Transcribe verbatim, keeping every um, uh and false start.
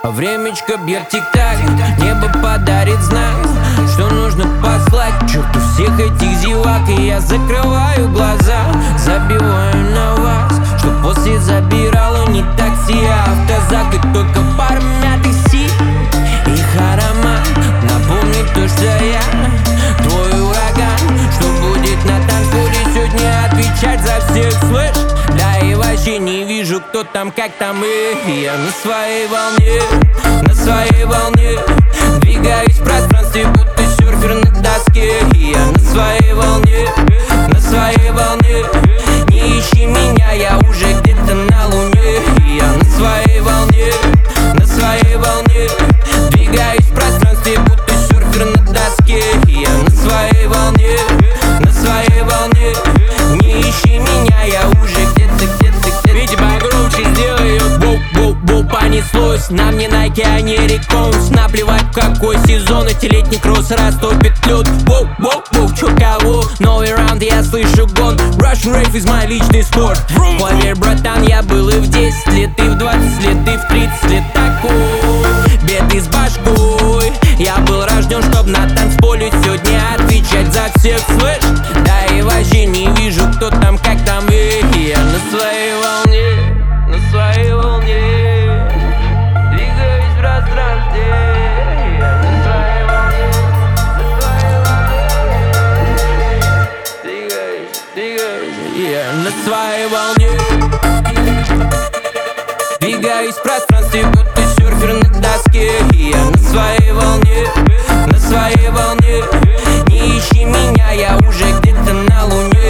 А времечко бьет тик-так, небо подарит знак, что нужно послать к черту всех этих зевак. И я закрываю глаза, забиваю на вас, что после забирало не такси, а автозак. И только пара мятых сил, их аромат напомнит то, что я твой ураган, что будет на танцполе сегодня отвечать за всех, слышь? Да и вообще не вижу, кто там, как там, и я на своей волне, на своей волне двигаюсь в пространстве, будто серфер на доске. И я на своей волне, на своей волне. Не ищи меня, я уже где-то на луне. И я на своей волне, на своей волне двигаюсь в пространстве, будто серфер на доске. И я на своей волне, на своей волне. Не ищи меня, я уже где-то, где-то, где-то. Видите, погромче сделай ее. Воу-воу-воу, понеслось. На мне Nike, а не Реконс. Наплевать в какой сезон, эти летний кросс растопит лед. Воу-воу-воу, чё кого? Новый раунд, я слышу гон. Russian Rave is мой личный спорт. Поверь, братан, я был и в десять лет, и в двадцать лет, и в тридцать лет такой. Беды с башкой. Я был рожден, чтоб на танцполе сегодня отвечать за всех, слышь? Да и вообще не вижу, кто там, как там, и я на своей волне, на своей волне двигаюсь в пространстве. Я на своей волне, на своей волне двигаюсь, двигаюсь. Я на своей волне двигаюсь в пространстве, будто серфер на доске. Я на своей волне, на своей волне. Не ищи меня, я уже где-то на луне.